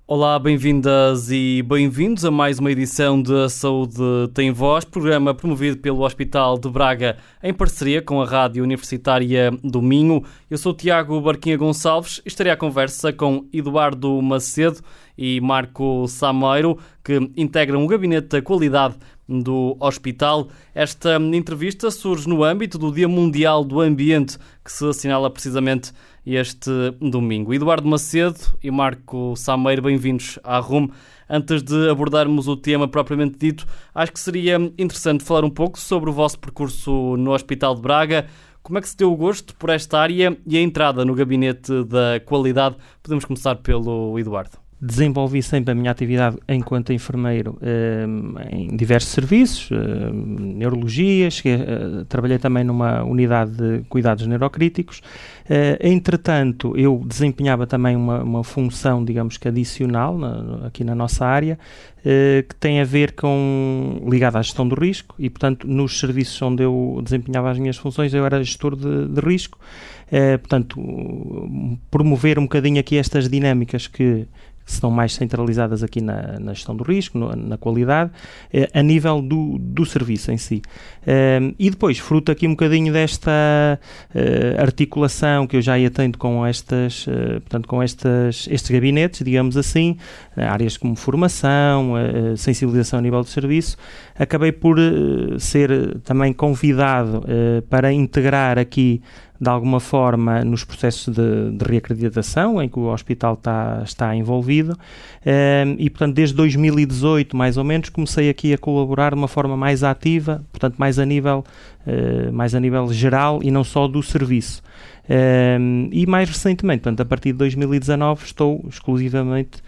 Olá, bem-vindas e bem-vindos a mais uma edição de Saúde Tem Voz, programa promovido pelo Hospital de Braga em parceria com a Rádio Universitária do Minho. Eu sou o Tiago Barquinha Gonçalves e estarei à conversa com Eduardo Macedo e Marco Sameiro, que integram o Gabinete da Qualidade do Hospital. Esta entrevista surge no âmbito do Dia Mundial do Ambiente, que se assinala precisamente este domingo. Eduardo Macedo e Marco Sameiro, bem-vindos à RUM. Antes de abordarmos o tema propriamente dito, acho que seria interessante falar um pouco sobre o vosso percurso no Hospital de Braga. Como é que se deu o gosto por esta área e a entrada no Gabinete da Qualidade? Podemos começar pelo Eduardo. Desenvolvi sempre a minha atividade enquanto enfermeiro em diversos serviços, neurologia, trabalhei também numa unidade de cuidados neurocríticos. Entretanto, eu desempenhava também uma função, digamos que adicional, aqui na nossa área, que tem a ver ligada à gestão do risco e, portanto, nos serviços onde eu desempenhava as minhas funções, eu era gestor de risco. Portanto, promover um bocadinho aqui estas dinâmicas que estão mais centralizadas aqui na gestão do risco, na qualidade, a nível do serviço em si. E depois, fruto aqui um bocadinho desta articulação que eu já ia tendo com estes gabinetes, digamos assim, áreas como formação, sensibilização a nível de serviço, acabei por ser também convidado para integrar aqui de alguma forma nos processos de reacreditação em que o hospital está envolvido e, portanto, desde 2018, mais ou menos, comecei aqui a colaborar de uma forma mais ativa, portanto, mais a nível geral e não só do serviço. E mais recentemente, portanto, a partir de 2019, estou exclusivamente,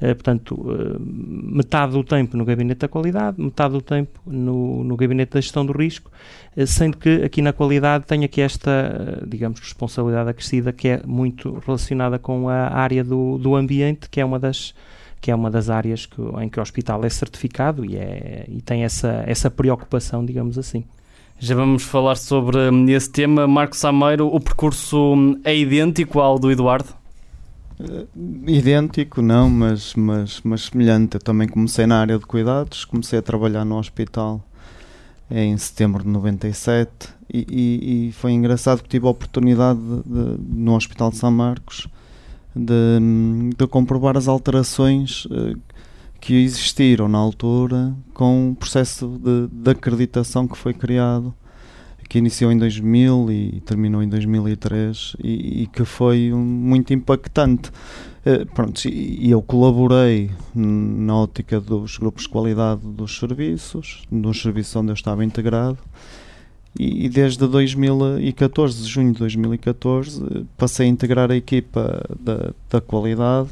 metade do tempo no Gabinete da Qualidade, metade do tempo no Gabinete da Gestão do Risco, sendo que aqui na Qualidade tenho aqui esta, digamos, responsabilidade acrescida que é muito relacionada com a área do ambiente, que é uma das áreas em que o hospital é certificado e tem essa preocupação, digamos assim. Já vamos falar sobre esse tema. Marco Sameiro, o percurso é idêntico ao do Eduardo? Idêntico não, mas semelhante. Eu também comecei na área de cuidados, comecei a trabalhar no hospital em setembro de 97 e foi engraçado que tive a oportunidade no Hospital de São Marcos de comprovar as alterações que existiram na altura com o processo de acreditação que foi criado, que iniciou em 2000 e terminou em 2003 e que foi muito impactante. E eu colaborei na ótica dos grupos de qualidade dos serviços, nos serviços onde eu estava integrado, e desde 2014, junho de 2014, passei a integrar a equipa da qualidade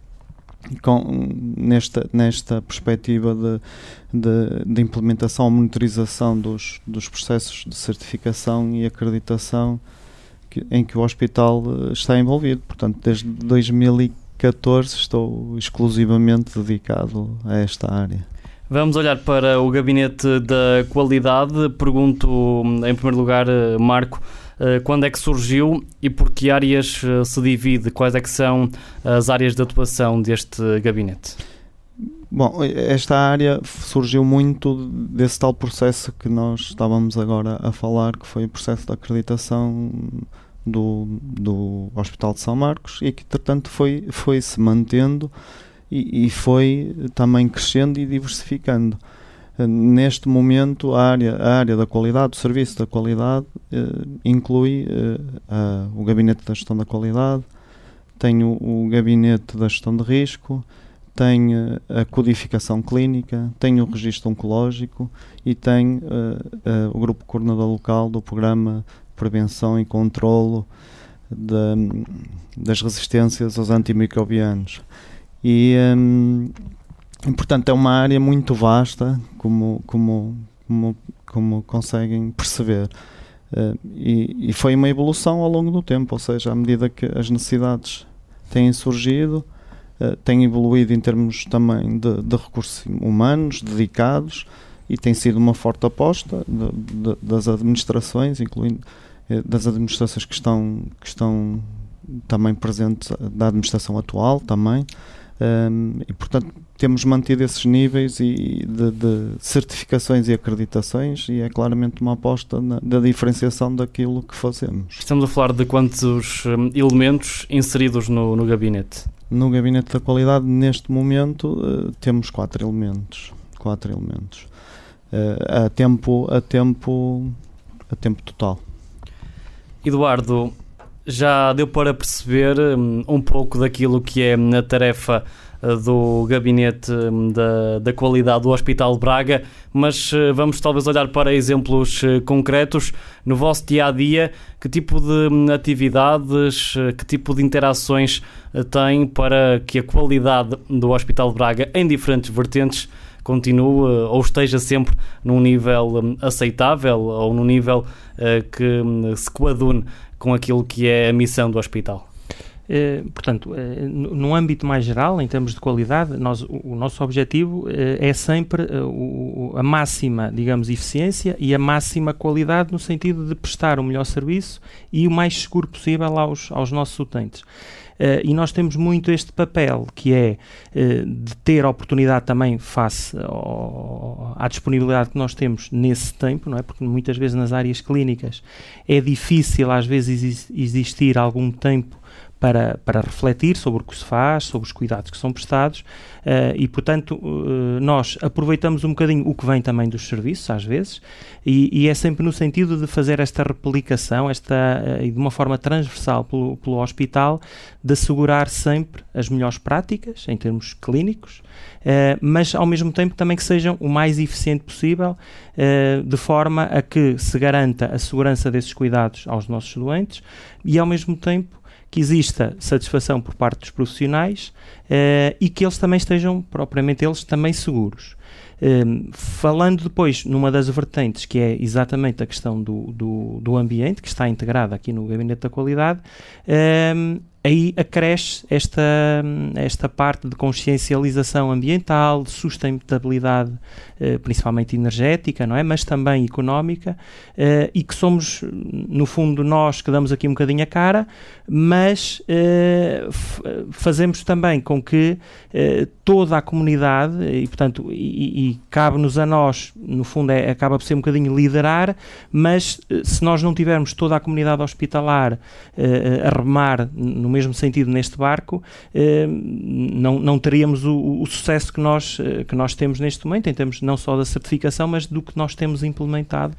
nesta perspectiva de implementação, monitorização dos processos de certificação e acreditação em que o hospital está envolvido. Portanto, desde 2014 estou exclusivamente dedicado a esta área. Vamos olhar para o Gabinete da Qualidade. Pergunto, em primeiro lugar, Marco, quando é que surgiu e por que áreas se divide? Quais é que são as áreas de atuação deste gabinete? Bom, esta área surgiu muito desse tal processo que nós estávamos agora a falar, que foi o processo de acreditação do Hospital de São Marcos e que, portanto, foi se mantendo e foi também crescendo e diversificando. Neste momento, a área da qualidade, o serviço da qualidade, inclui o Gabinete da Gestão da Qualidade, tem o Gabinete da Gestão de Risco, tem a codificação clínica, tem o registro oncológico e tem o Grupo Coordenador Local do Programa de Prevenção e Controlo das resistências aos antimicrobianos. E, portanto, é uma área muito vasta, como conseguem perceber. E foi uma evolução ao longo do tempo, ou seja, à medida que as necessidades têm surgido, têm evoluído em termos também de recursos humanos dedicados e tem sido uma forte aposta das administrações, incluindo das administrações que estão também presentes, da administração atual também, E, portanto, temos mantido esses níveis de certificações e acreditações, e é claramente uma aposta da diferenciação daquilo que fazemos. Estamos a falar de quantos elementos inseridos no gabinete? No gabinete da qualidade, neste momento, temos 4 elementos. A tempo total. Eduardo, já deu para perceber um pouco daquilo que é a tarefa do gabinete da qualidade do Hospital de Braga, mas vamos talvez olhar para exemplos concretos. No vosso dia-a-dia, que tipo de atividades, que tipo de interações tem para que a qualidade do Hospital de Braga, em diferentes vertentes, continue ou esteja sempre num nível aceitável ou num nível que se coadune com aquilo que é a missão do hospital? Portanto, no âmbito mais geral, em termos de qualidade, o nosso objetivo é sempre a máxima, digamos, eficiência e a máxima qualidade, no sentido de prestar o melhor serviço e o mais seguro possível aos nossos utentes. E nós temos muito este papel, que é de ter a oportunidade também face à disponibilidade que nós temos nesse tempo, não é? Porque muitas vezes nas áreas clínicas é difícil às vezes existir algum tempo para refletir sobre o que se faz, sobre os cuidados que são prestados, e, portanto, nós aproveitamos um bocadinho o que vem também dos serviços, às vezes, e é sempre no sentido de fazer esta replicação, e de uma forma transversal pelo hospital, de assegurar sempre as melhores práticas, em termos clínicos, mas, ao mesmo tempo, também que sejam o mais eficiente possível, de forma a que se garanta a segurança desses cuidados aos nossos doentes e, ao mesmo tempo, que exista satisfação por parte dos profissionais e que eles também estejam, propriamente eles, também seguros. Falando depois numa das vertentes, que é exatamente a questão do ambiente, que está integrada aqui no Gabinete da Qualidade, aí acresce esta parte de consciencialização ambiental, de sustentabilidade, principalmente energética, não é? Mas também económica, e que somos, no fundo, nós que damos aqui um bocadinho a cara, mas fazemos também com que toda a comunidade, e portanto, e cabe-nos a nós, no fundo, acaba por ser um bocadinho liderar, mas se nós não tivermos toda a comunidade hospitalar a remar no mesmo sentido neste barco, não teríamos o sucesso que nós temos neste momento, em termos não só da certificação, mas do que nós temos implementado,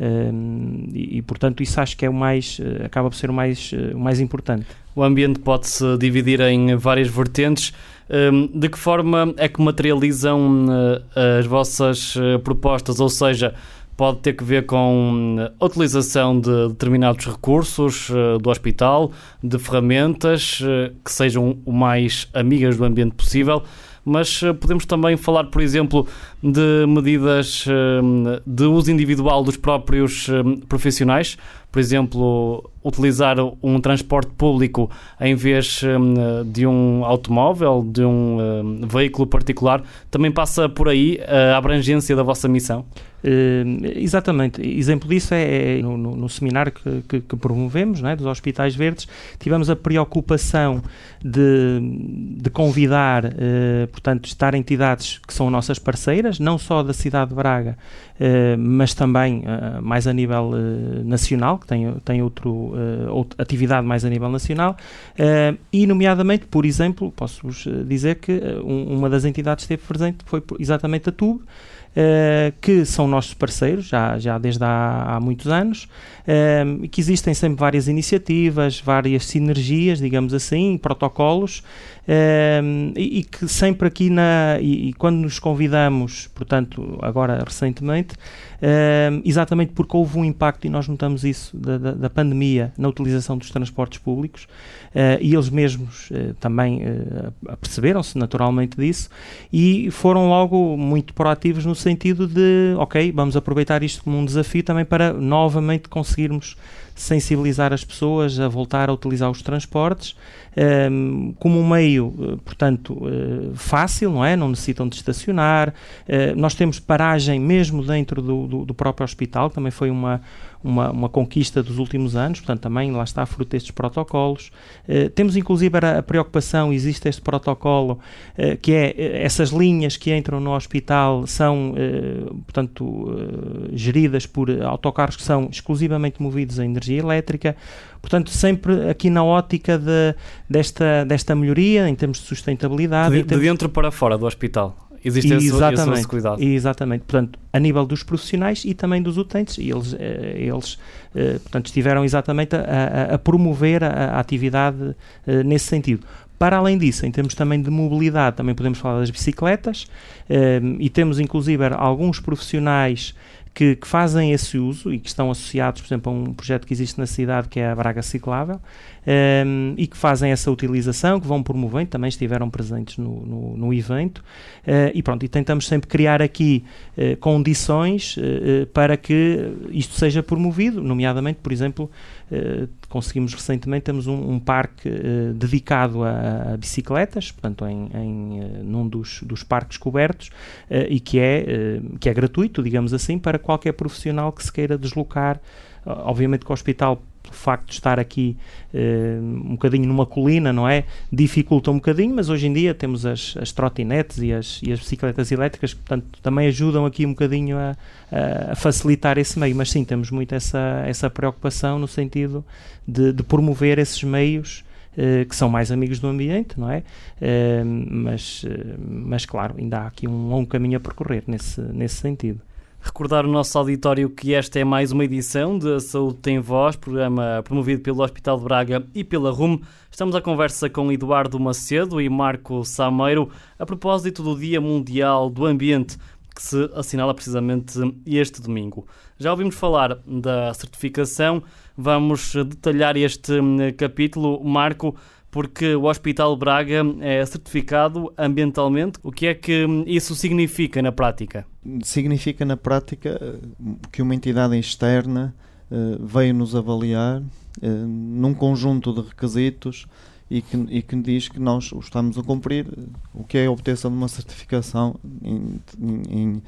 e portanto isso acho que é acaba por ser o mais importante. O ambiente pode-se dividir em várias vertentes. De que forma é que materializam as vossas propostas? Ou seja, pode ter que ver com a utilização de determinados recursos do hospital, de ferramentas que sejam o mais amigas do ambiente possível, mas podemos também falar, por exemplo, de medidas de uso individual dos próprios profissionais, por exemplo, utilizar um transporte público em vez de um automóvel, de um veículo particular. Também passa por aí a abrangência da vossa missão? Exatamente. Exemplo disso é no seminário que promovemos, não é, dos Hospitais Verdes. Tivemos a preocupação de convidar, portanto, estar entidades que são nossas parceiras, não só da cidade de Braga, mas também mais a nível nacional, que tem outra atividade mais a nível nacional, e nomeadamente, por exemplo, posso-vos dizer que uma das entidades que esteve presente foi exatamente a TUB, que são nossos parceiros já desde há muitos anos, e que existem sempre várias iniciativas, várias sinergias, digamos assim, protocolos, e que sempre aqui e quando nos convidamos, portanto, agora recentemente, exatamente porque houve um impacto, e nós notamos isso, da pandemia na utilização dos transportes públicos, e eles mesmos também aperceberam-se naturalmente disso, e foram logo muito proativos no sentido de, ok, vamos aproveitar isto como um desafio também para novamente conseguirmos sensibilizar as pessoas a voltar a utilizar os transportes como um meio, portanto, fácil, não é? Não necessitam de estacionar. Nós temos paragem mesmo dentro do próprio hospital, também foi uma uma conquista dos últimos anos, portanto também lá está fruto destes protocolos. Temos inclusive a preocupação, existe este protocolo, que é essas linhas que entram no hospital são, geridas por autocarros que são exclusivamente movidos a energia elétrica, portanto sempre aqui na ótica desta melhoria em termos de sustentabilidade. De dentro para fora do hospital. Existe esse cuidado. Exatamente. Portanto, a nível dos profissionais e também dos utentes, e eles portanto, estiveram exatamente a promover a atividade nesse sentido. Para além disso, em termos também de mobilidade, também podemos falar das bicicletas, e temos inclusive alguns profissionais que fazem esse uso e que estão associados, por exemplo, a um projeto que existe na cidade, que é a Braga Ciclável, e que fazem essa utilização, que vão promovendo, também estiveram presentes no evento, e pronto, e tentamos sempre criar aqui condições para que isto seja promovido, nomeadamente, por exemplo, conseguimos recentemente, temos um parque dedicado a bicicletas, portanto num dos parques cobertos, e que é gratuito, digamos assim, para qualquer profissional que se queira deslocar. Obviamente que o hospital, o facto de estar aqui um bocadinho numa colina, não é? Dificulta um bocadinho, mas hoje em dia temos as trotinetes e as bicicletas elétricas, que portanto também ajudam aqui um bocadinho a facilitar esse meio, mas sim, temos muito essa preocupação no sentido de promover esses meios que são mais amigos do ambiente, não é? Mas claro, ainda há aqui um longo caminho a percorrer nesse sentido. Recordar o nosso auditório que esta é mais uma edição de A Saúde Tem Voz, programa promovido pelo Hospital de Braga e pela RUM. Estamos à conversa com Eduardo Macedo e Marco Sameiro a propósito do Dia Mundial do Ambiente, que se assinala precisamente este domingo. Já ouvimos falar da certificação, vamos detalhar este capítulo, Marco, porque o Hospital de Braga é certificado ambientalmente. O que é que isso significa na prática? Significa na prática que uma entidade externa veio nos avaliar num conjunto de requisitos e que diz que nós estamos a cumprir. O que é a obtenção de uma certificação em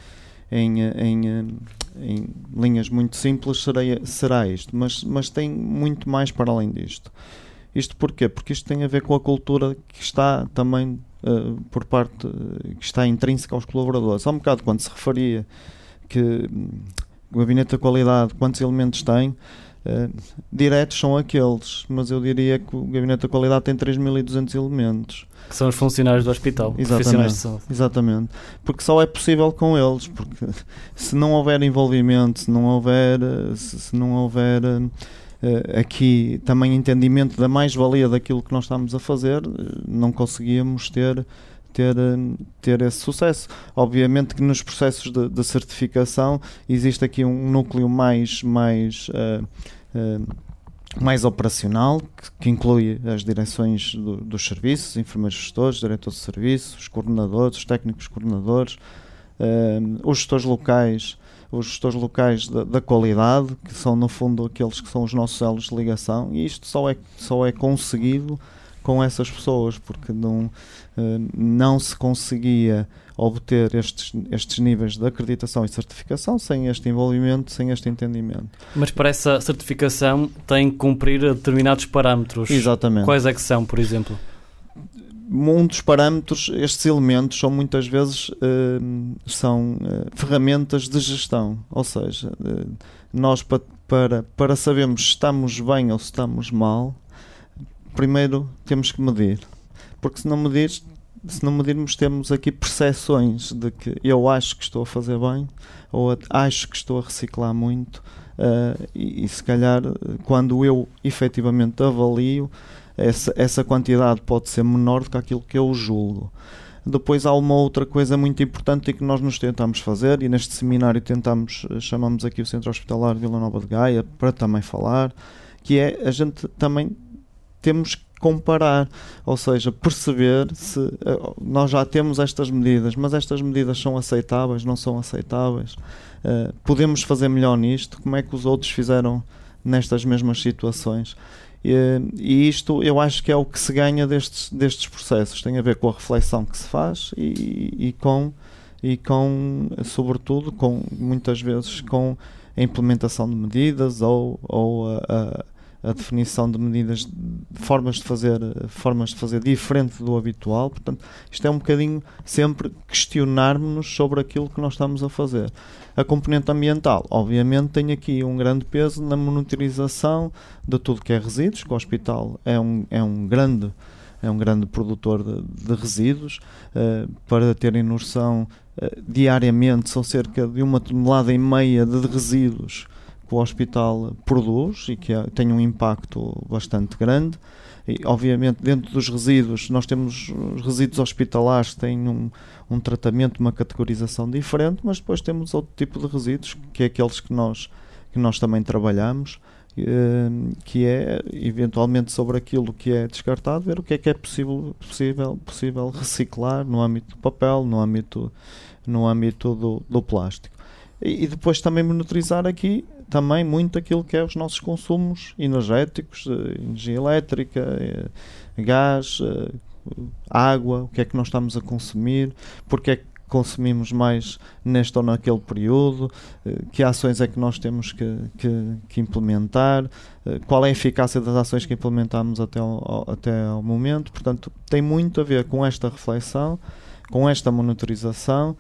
linhas muito simples será isto, mas tem muito mais para além disto. Isto porquê? Porque isto tem a ver com a cultura que está também que está intrínseca aos colaboradores. Há um bocado quando se referia que o Gabinete da Qualidade, quantos elementos tem, diretos são aqueles, mas eu diria que o Gabinete da Qualidade tem 3.200 elementos. Que são os funcionários do hospital, profissionais de saúde. Exatamente, porque só é possível com eles, porque se não houver envolvimento, se não houver aqui também entendimento da mais-valia daquilo que nós estamos a fazer, não conseguíamos ter esse sucesso. Obviamente que nos processos de certificação existe aqui um núcleo mais operacional, que inclui as direções dos serviços, enfermeiros gestores, diretores de serviços, os coordenadores, os técnicos coordenadores, os gestores locais da qualidade, que são no fundo aqueles que são os nossos elos de ligação, e isto só é conseguido com essas pessoas, porque não se conseguia obter estes níveis de acreditação e certificação sem este envolvimento, sem este entendimento. Mas para essa certificação tem que cumprir determinados parâmetros. Exatamente. Quais é que são, por exemplo? Um dos parâmetros, estes elementos são muitas vezes ferramentas de gestão, ou seja, nós para sabermos se estamos bem ou se estamos mal, primeiro temos que medir, porque se não medirmos temos aqui percepções de que eu acho que estou a fazer bem ou acho que estou a reciclar muito, e se calhar quando eu efetivamente avalio, essa quantidade pode ser menor do que aquilo que eu julgo. Depois há uma outra coisa muito importante e que nós nos tentamos fazer, e neste seminário chamamos aqui o Centro Hospitalar Vila Nova de Gaia para também falar, que é a gente também temos que comparar, ou seja, perceber se nós já temos estas medidas, mas estas medidas são aceitáveis, não são aceitáveis, podemos fazer melhor nisto, como é que os outros fizeram nestas mesmas situações. E isto eu acho que é o que se ganha destes processos, tem a ver com a reflexão que se faz e com sobretudo, muitas vezes com a implementação de medidas ou a definição de medidas, formas de fazer diferente do habitual. Portanto, isto é um bocadinho sempre questionarmos-nos sobre aquilo que nós estamos a fazer. A componente ambiental, obviamente, tem aqui um grande peso na monitorização de tudo que é resíduos, que o hospital é um grande produtor de resíduos. Para terem noção, diariamente são cerca de 1,5 toneladas de resíduos que o hospital produz e que tem um impacto bastante grande. E, obviamente, dentro dos resíduos, nós temos os resíduos hospitalares que têm um tratamento, uma categorização diferente, mas depois temos outro tipo de resíduos, que é aqueles que nós também trabalhamos, que é, eventualmente, sobre aquilo que é descartado, ver o que é possível reciclar no âmbito do papel, no âmbito do plástico. E depois também monitorizar aqui também muito aquilo que é os nossos consumos energéticos, energia elétrica, gás, água, o que é que nós estamos a consumir, porque é que consumimos mais neste ou naquele período, que ações é que nós temos que implementar, qual é a eficácia das ações que implementamos até ao momento. Portanto, tem muito a ver com esta reflexão, com esta monitorização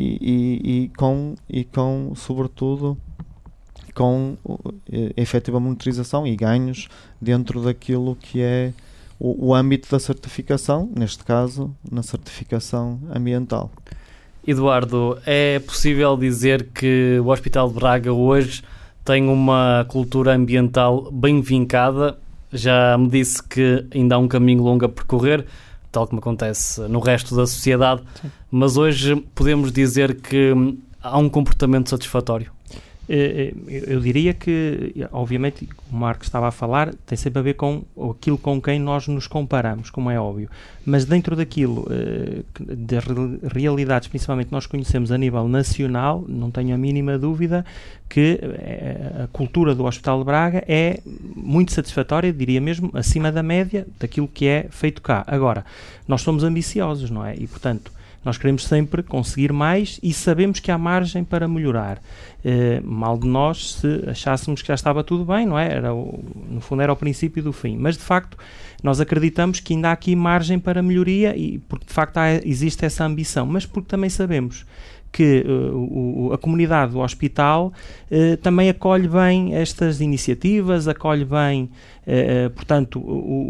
e com sobretudo, com efetiva monitorização e ganhos dentro daquilo que é o âmbito da certificação, neste caso, na certificação ambiental. Eduardo, é possível dizer que o Hospital de Braga hoje tem uma cultura ambiental bem vincada? Já me disse que ainda há um caminho longo a percorrer, tal como acontece no resto da sociedade. Sim. Mas hoje podemos dizer que há um comportamento satisfatório? Eu diria que, obviamente, o Marcos estava a falar, tem sempre a ver com aquilo com quem nós nos comparamos, como é óbvio. Mas dentro daquilo, das realidades, principalmente, nós conhecemos a nível nacional, não tenho a mínima dúvida que a cultura do Hospital de Braga é muito satisfatória, diria mesmo, acima da média daquilo que é feito cá. Agora, nós somos ambiciosos, não é? E, portanto, nós queremos sempre conseguir mais e sabemos que há margem para melhorar. Mal de nós se achássemos que já estava tudo bem, não é? No fundo era o princípio do fim. Mas, de facto, nós acreditamos que ainda há aqui margem para melhoria e porque, de facto, existe essa ambição. Mas porque também sabemos que a comunidade do hospital também acolhe bem estas iniciativas, acolhe bem, portanto,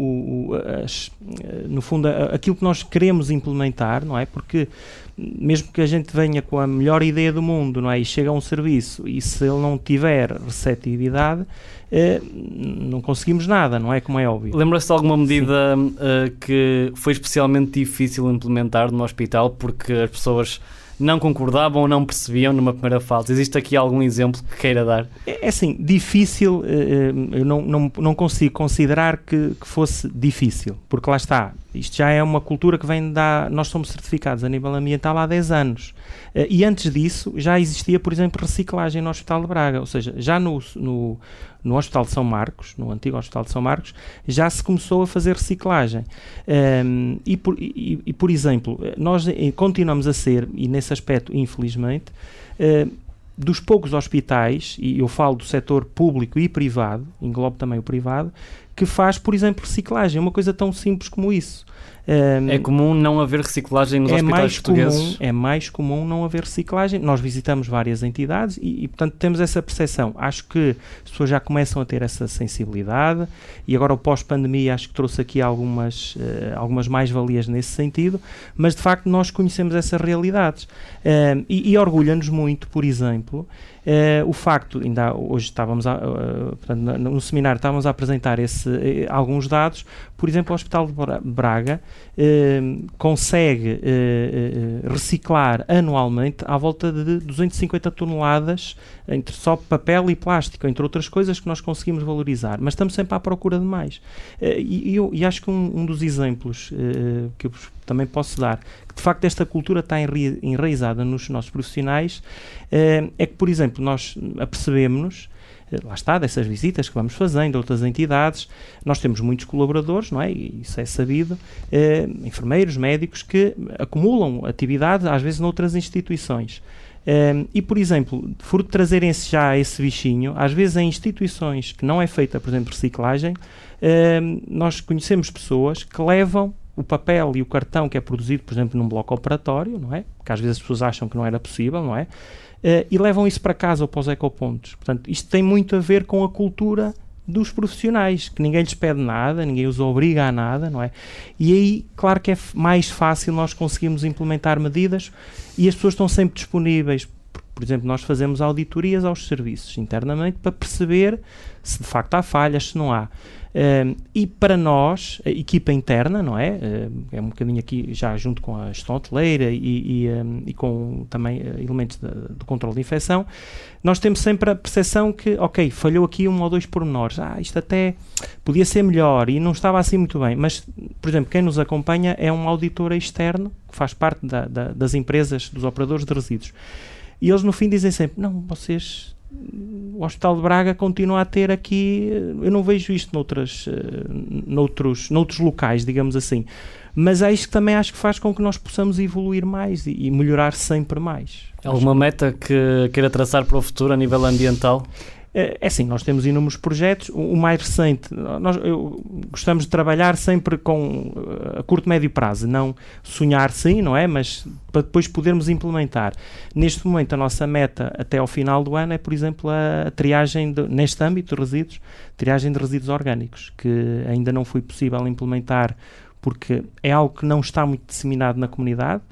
no fundo, aquilo que nós queremos implementar, não é? Porque mesmo que a gente venha com a melhor ideia do mundo, não é? E chega a um serviço e se ele não tiver receptividade, não conseguimos nada, não é? Como é óbvio. Lembra-se de alguma medida que foi especialmente difícil implementar no hospital porque as pessoas não concordavam ou não percebiam numa primeira fase? Existe aqui algum exemplo que queira dar? É assim, difícil, eu não consigo considerar que fosse difícil, porque lá está, isto já é uma cultura que vem nós somos certificados a nível ambiental há 10 anos, e antes disso já existia, por exemplo, reciclagem no Hospital de Braga, ou seja, já no Hospital de São Marcos, no antigo Hospital de São Marcos, já se começou a fazer reciclagem. Por exemplo, nós continuamos a ser, e nesse aspecto, infelizmente, dos poucos hospitais, e eu falo do setor público e privado, englobo também o privado, que faz, por exemplo, reciclagem, uma coisa tão simples como isso. É comum não haver reciclagem nos hospitais portugueses? É mais comum não haver reciclagem. Nós visitamos várias entidades e, portanto, temos essa percepção. Acho que as pessoas já começam a ter essa sensibilidade e agora o pós-pandemia acho que trouxe aqui algumas mais-valias nesse sentido, mas, de facto, nós conhecemos essas realidades. E orgulha-nos muito, por exemplo, o facto, ainda hoje estávamos portanto, no seminário estávamos a apresentar alguns dados, por exemplo, o Hospital de Braga consegue reciclar anualmente à volta de 250 toneladas entre só papel e plástico, entre outras coisas que nós conseguimos valorizar, mas estamos sempre à procura de mais. E acho que um dos exemplos que eu também posso dar, que de facto esta cultura está enraizada nos nossos profissionais, é que, por exemplo, nós apercebemos-nos, lá está, dessas visitas que vamos fazendo a outras entidades, nós temos muitos colaboradores, não é? E isso é sabido, enfermeiros, médicos, que acumulam atividade, às vezes, noutras instituições. E, por exemplo, por trazerem já esse bichinho, às vezes em instituições que não é feita, por exemplo, reciclagem, nós conhecemos pessoas que levam o papel e o cartão que é produzido, por exemplo, num bloco operatório, não é? Porque às vezes as pessoas acham que não era possível, não é? E levam isso para casa ou para os ecopontos. Portanto, isto tem muito a ver com a cultura dos profissionais, que ninguém lhes pede nada, ninguém os obriga a nada, não é? E aí, claro que é mais fácil nós conseguirmos implementar medidas e as pessoas estão sempre disponíveis. Por exemplo, nós fazemos auditorias aos serviços internamente para perceber se de facto há falhas, se não há. E para nós, a equipa interna, não é? É um bocadinho aqui já junto com a gestão hoteleira e com também elementos do controle de infecção, nós temos sempre a percepção que, ok, falhou aqui 1 ou 2 pormenores, isto até podia ser melhor e não estava assim muito bem, mas, por exemplo, quem nos acompanha é um auditor externo que faz parte das empresas, dos operadores de resíduos. E eles no fim dizem sempre, não, o Hospital de Braga continua a ter aqui, eu não vejo isto noutros locais, digamos assim, mas é isto que também acho que faz com que nós possamos evoluir mais e melhorar sempre mais. Alguma meta que queira traçar para o futuro a nível ambiental? É assim, nós temos inúmeros projetos. O mais recente, gostamos de trabalhar sempre a curto, médio prazo, não sonhar sim, não é? Mas para depois podermos implementar. Neste momento, a nossa meta até ao final do ano é, por exemplo, a triagem, neste âmbito de resíduos, triagem de resíduos orgânicos, que ainda não foi possível implementar porque é algo que não está muito disseminado na comunidade,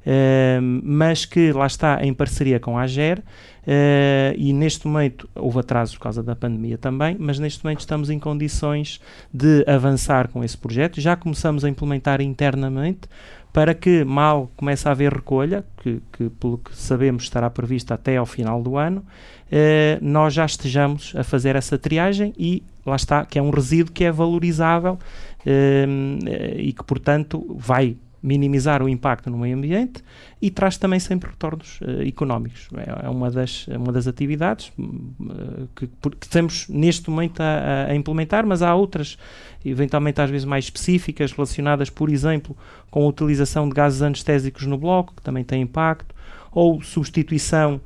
mas que lá está em parceria com a AGER, e neste momento houve atrasos por causa da pandemia também, mas neste momento estamos em condições de avançar com esse projeto. Já começamos a implementar internamente para que mal comece a haver recolha, que pelo que sabemos estará prevista até ao final do ano, nós já estejamos a fazer essa triagem e lá está, que é um resíduo que é valorizável e que portanto vai minimizar o impacto no meio ambiente e traz também sempre retornos económicos. É uma das atividades que estamos neste momento a implementar, mas há outras, eventualmente às vezes mais específicas, relacionadas, por exemplo, com a utilização de gases anestésicos no bloco, que também tem impacto, ou substituição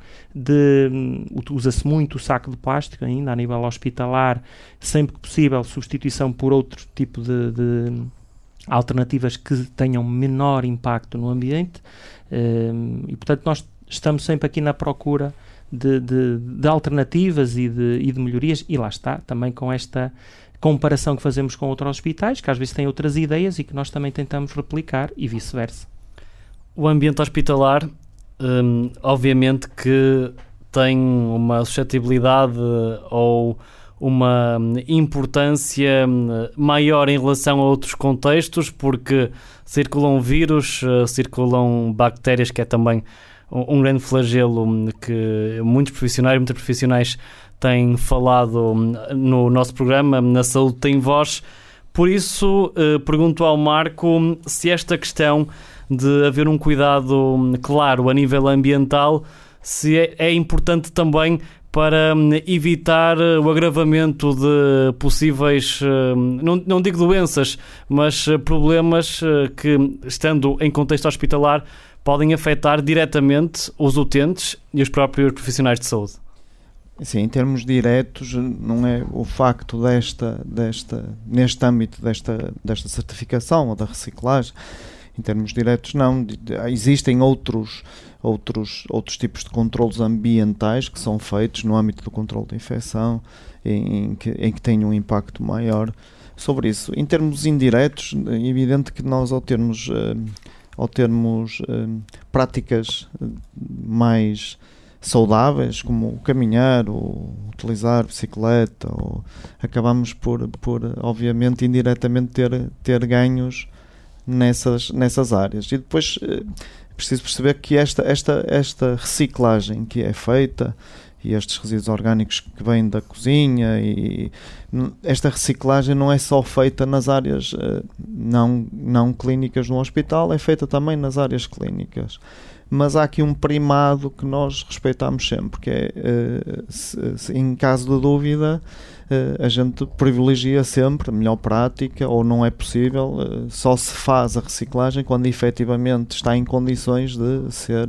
usa-se muito o saco de plástico ainda a nível hospitalar, sempre que possível, substituição por outro tipo de alternativas que tenham menor impacto no ambiente, e portanto nós estamos sempre aqui na procura de alternativas e de melhorias, e lá está, também com esta comparação que fazemos com outros hospitais, que às vezes têm outras ideias e que nós também tentamos replicar e vice-versa. O ambiente hospitalar, obviamente que tem uma suscetibilidade ou uma importância maior em relação a outros contextos, porque circulam vírus, circulam bactérias, que é também um grande flagelo que muitas profissionais têm falado no nosso programa, na Saúde Tem Voz. Por isso, pergunto ao Marco se esta questão de haver um cuidado claro a nível ambiental, se é importante também para evitar o agravamento de possíveis, não digo doenças, mas problemas que, estando em contexto hospitalar, podem afetar diretamente os utentes e os próprios profissionais de saúde. Sim, em termos diretos, não é o facto neste âmbito desta certificação ou da reciclagem, em termos diretos não, existem outros tipos de controlos ambientais que são feitos no âmbito do controle da infecção, em que têm um impacto maior sobre isso. Em termos indiretos, é evidente que nós ao termos práticas mais saudáveis, como caminhar ou utilizar bicicleta, acabamos por obviamente indiretamente ter ganhos nessas áreas. E depois preciso perceber que esta reciclagem que é feita e estes resíduos orgânicos que vêm da cozinha, e esta reciclagem não é só feita nas áreas não clínicas no hospital, é feita também nas áreas clínicas. Mas há aqui um primado que nós respeitamos sempre, que é, em caso de dúvida, a gente privilegia sempre a melhor prática, ou não é possível, só se faz a reciclagem quando efetivamente está em condições de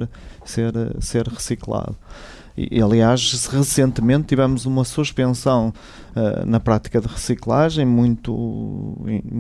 ser reciclado. E, aliás, recentemente tivemos uma suspensão na prática de reciclagem muito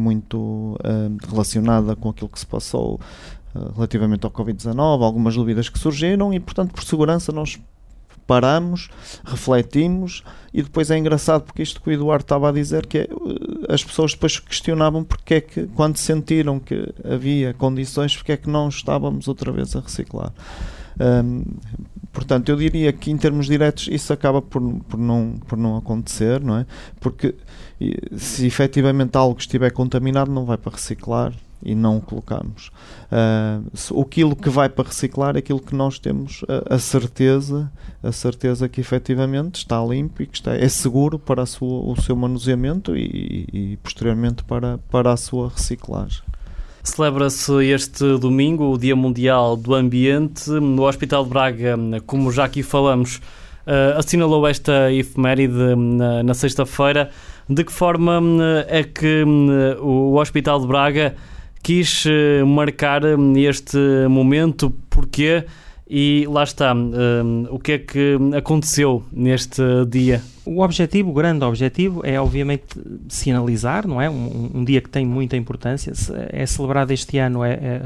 relacionada com aquilo que se passou relativamente ao Covid-19, algumas dúvidas que surgiram, e portanto, por segurança, nós paramos, refletimos, e depois é engraçado porque isto que o Eduardo estava a dizer, que as pessoas depois questionavam porque é que, quando sentiram que havia condições, porque é que não estávamos outra vez a reciclar. Portanto, eu diria que em termos diretos isso acaba por não acontecer, não é? Porque se efetivamente algo estiver contaminado, não vai para reciclar e não o colocamos. Aquilo que vai para reciclar é aquilo que nós temos a certeza que efetivamente está limpo e que é seguro para o seu manuseamento e posteriormente para a sua reciclagem. Celebra-se este domingo o Dia Mundial do Ambiente. No Hospital de Braga, como já aqui falamos, assinalou esta efeméride na sexta-feira. De que forma é que o Hospital de Braga quis marcar este momento? Porquê? E lá está, o que é que aconteceu neste dia? O grande objetivo é obviamente sinalizar, não é? Um dia que tem muita importância. É celebrado este ano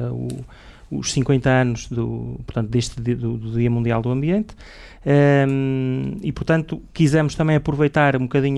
os 50 anos do Dia Mundial do Ambiente, e portanto quisemos também aproveitar um bocadinho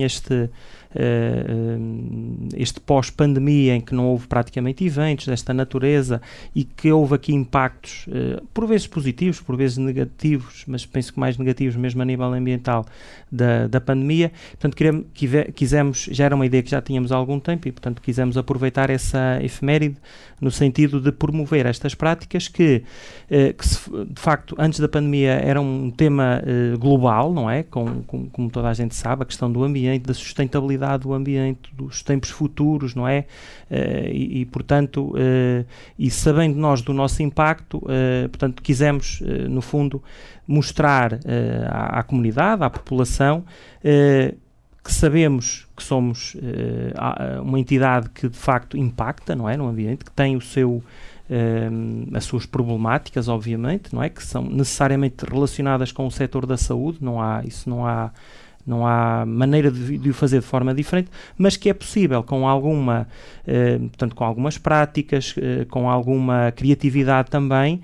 este pós-pandemia em que não houve praticamente eventos desta natureza e que houve aqui impactos, por vezes positivos, por vezes negativos, mas penso que mais negativos mesmo a nível ambiental da pandemia. Portanto, quisemos, já era uma ideia que já tínhamos há algum tempo, e portanto quisemos aproveitar essa efeméride no sentido de promover estas práticas que de facto antes da pandemia era um tema global, não é? Como toda a gente sabe, a questão do ambiente, da sustentabilidade do ambiente, dos tempos futuros, não é? Portanto, e sabendo nós do nosso impacto, portanto, quisemos, no fundo, mostrar à comunidade, à população, que sabemos que somos uma entidade que, de facto, impacta, não é? No ambiente, que tem as suas problemáticas, obviamente, não é? Que são necessariamente relacionadas com o setor da saúde, não há maneira de o fazer de forma diferente, mas que é possível com com algumas práticas, com alguma criatividade também,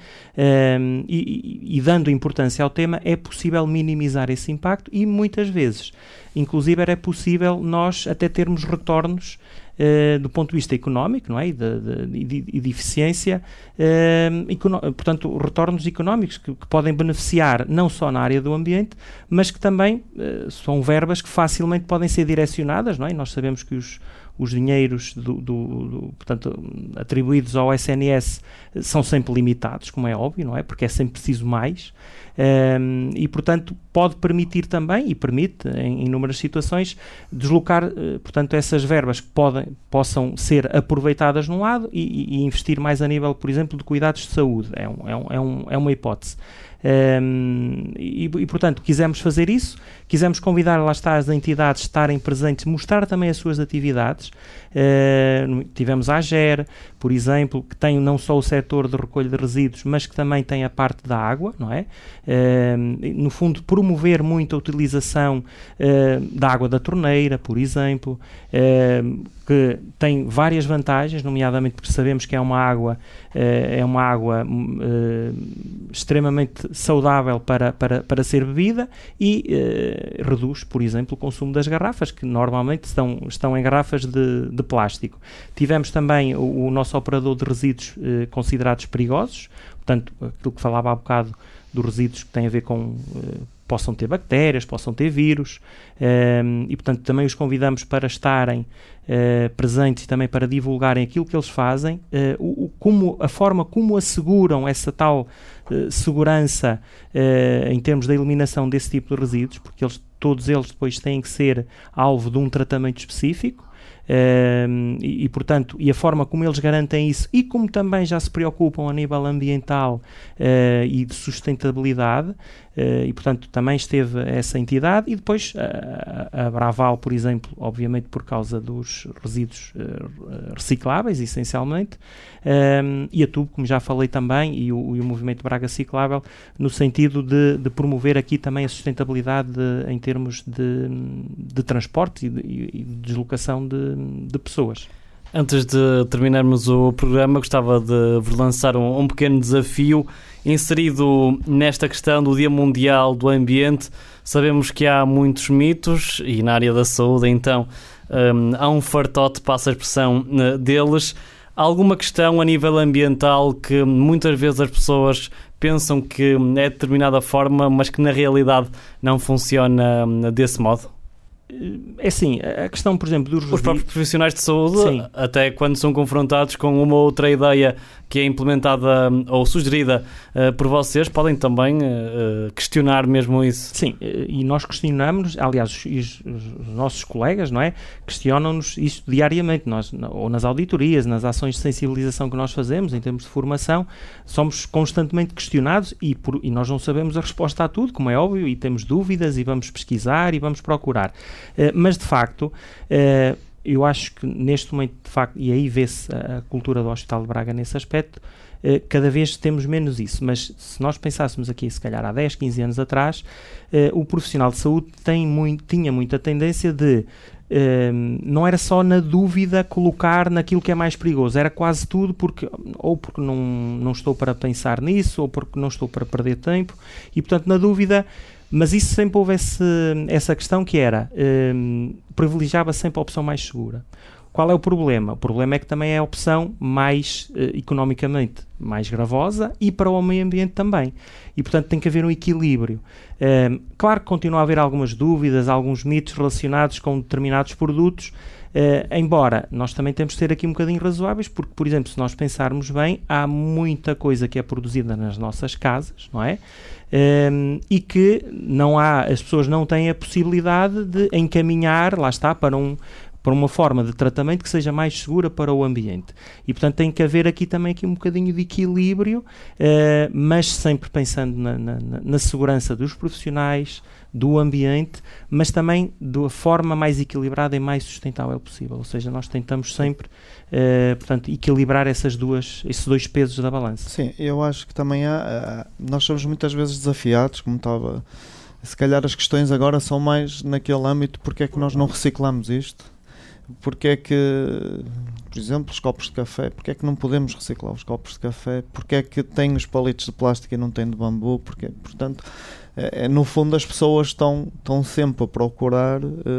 e dando importância ao tema, é possível minimizar esse impacto e muitas vezes, inclusive, é possível nós até termos retornos do ponto de vista económico, não é? E de eficiência, portanto, retornos económicos que podem beneficiar não só na área do ambiente, mas que também são verbas que facilmente podem ser direcionadas, não é? E nós sabemos que os dinheiros portanto, atribuídos ao SNS são sempre limitados, como é óbvio, não é? Porque é sempre preciso mais, e portanto pode permitir também, e permite em inúmeras situações, deslocar portanto essas verbas que possam ser aproveitadas num lado e investir mais a nível, por exemplo, de cuidados de saúde. É uma hipótese. Portanto, quisemos fazer isso, quisemos convidar, lá está, as entidades a estarem presentes, mostrar também as suas atividades. Tivemos a AGER, por exemplo, que tem não só o setor de recolha de resíduos, mas que também tem a parte da água, não é? No fundo, promover muito a utilização da água da torneira, por exemplo, que tem várias vantagens, nomeadamente porque sabemos que é uma água extremamente saudável para ser bebida e reduz, por exemplo, o consumo das garrafas, que normalmente estão em garrafas de plástico. Tivemos também o nosso operador de resíduos considerados perigosos, portanto, aquilo que falava há bocado dos resíduos que têm a ver com possam ter bactérias, possam ter vírus, e portanto também os convidamos para estarem presentes e também para divulgarem aquilo que eles fazem, a forma como asseguram essa tal segurança em termos da eliminação desse tipo de resíduos, porque todos eles depois têm que ser alvo de um tratamento específico. Portanto, a forma como eles garantem isso e como também já se preocupam a nível ambiental e de sustentabilidade, e portanto também esteve essa entidade, e depois a Braval, por exemplo, obviamente por causa dos resíduos recicláveis, essencialmente, e a TUB, como já falei também, e o movimento Braga Ciclável, no sentido de promover aqui também a sustentabilidade em termos de transporte e de deslocação de pessoas. Antes de terminarmos o programa, gostava de vos lançar um pequeno desafio inserido nesta questão do Dia Mundial do Ambiente. Sabemos que há muitos mitos e na área da saúde, então há um fartote, passa a expressão deles. Há alguma questão a nível ambiental que muitas vezes as pessoas pensam que é de determinada forma, mas que na realidade não funciona desse modo? É assim, a questão, por exemplo, dos os próprios profissionais de saúde, sim, até quando são confrontados com uma outra ideia que é implementada ou sugerida por vocês, podem também questionar mesmo isso. Sim, e nós questionamos, aliás, os nossos colegas, não é? Questionam-nos isto diariamente, ou nas auditorias, nas ações de sensibilização que nós fazemos, em termos de formação, somos constantemente questionados e nós não sabemos a resposta a tudo, como é óbvio, e temos dúvidas e vamos pesquisar e vamos procurar. Mas, de facto, eu acho que neste momento, de facto, e aí vê-se a cultura do Hospital de Braga nesse aspecto, cada vez temos menos isso, mas se nós pensássemos aqui, se calhar há 10, 15 anos atrás, o profissional de saúde tinha muita tendência de, não era só na dúvida colocar naquilo que é mais perigoso, era quase tudo, porque não estou para pensar nisso, ou porque não estou para perder tempo, e portanto na dúvida. Mas isso sempre houve essa questão que era, privilegiava sempre a opção mais segura. Qual é o problema? O problema é que também é a opção mais economicamente mais gravosa e para o meio ambiente também. E, portanto, tem que haver um equilíbrio. Claro que continua a haver algumas dúvidas, alguns mitos relacionados com determinados produtos, embora nós também temos de ser aqui um bocadinho razoáveis, porque, por exemplo, se nós pensarmos bem, há muita coisa que é produzida nas nossas casas, não é? E que as pessoas não têm a possibilidade de encaminhar, lá está, para uma forma de tratamento que seja mais segura para o ambiente. E, portanto, tem que haver aqui também um bocadinho de equilíbrio, mas sempre pensando na segurança dos profissionais, do ambiente, mas também da forma mais equilibrada e mais sustentável possível. Ou seja, nós tentamos sempre, portanto, equilibrar esses dois pesos da balança. Sim, eu acho que também nós somos muitas vezes desafiados, como estava... Se calhar as questões agora são mais naquele âmbito, porque é que nós não reciclamos isto? Porque é que, por exemplo, os copos de café, porque é que não podemos reciclar os copos de café? Porque é que tem os palitos de plástico e não tem de bambu? Porque, portanto, no fundo as pessoas estão sempre a procurar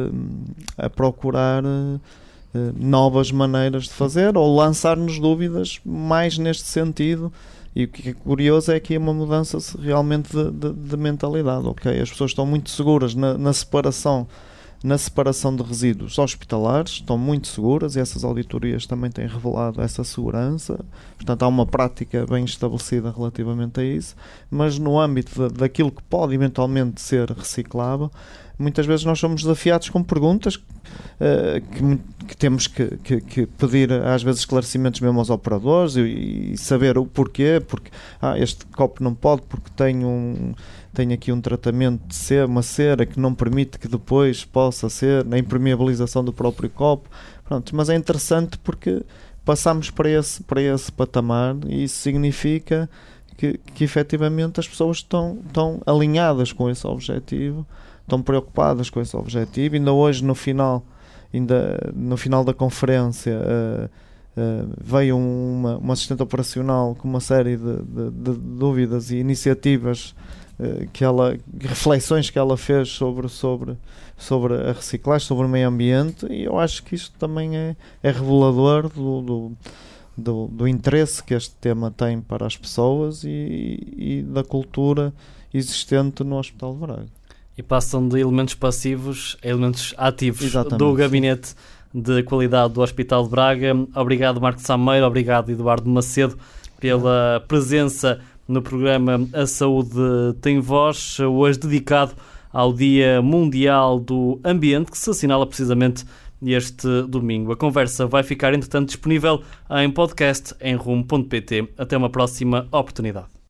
novas maneiras de fazer ou lançar-nos dúvidas mais neste sentido. E o que é curioso é que é uma mudança realmente de mentalidade. Okay? As pessoas estão muito seguras na separação de resíduos hospitalares, estão muito seguras, e essas auditorias também têm revelado essa segurança. Portanto, há uma prática bem estabelecida relativamente a isso, mas no âmbito daquilo que pode eventualmente ser reciclável, muitas vezes nós somos desafiados com perguntas que temos que pedir, às vezes, esclarecimentos mesmo aos operadores e saber o porquê, porque este copo não pode porque tem aqui um tratamento de uma cera que não permite que depois possa ser a impermeabilização do próprio copo. Pronto, mas é interessante porque passamos para esse patamar, e isso significa que efetivamente as pessoas estão alinhadas com esse objetivo, estão preocupadas com esse objetivo. Ainda hoje, no final da conferência, veio uma assistente operacional com uma série de dúvidas e iniciativas, reflexões que ela fez sobre a reciclagem, sobre o meio ambiente, e eu acho que isto também é revelador do interesse que este tema tem para as pessoas e da cultura existente no Hospital de Braga. E passam de elementos passivos a elementos ativos. Exatamente, do Gabinete de Qualidade do Hospital de Braga. Obrigado, Marco Sameiro. Obrigado, Eduardo Macedo, pela presença no programa A Saúde Tem Voz, hoje dedicado ao Dia Mundial do Ambiente, que se assinala precisamente este domingo. A conversa vai ficar, entretanto, disponível em podcast em rumo.pt. Até uma próxima oportunidade.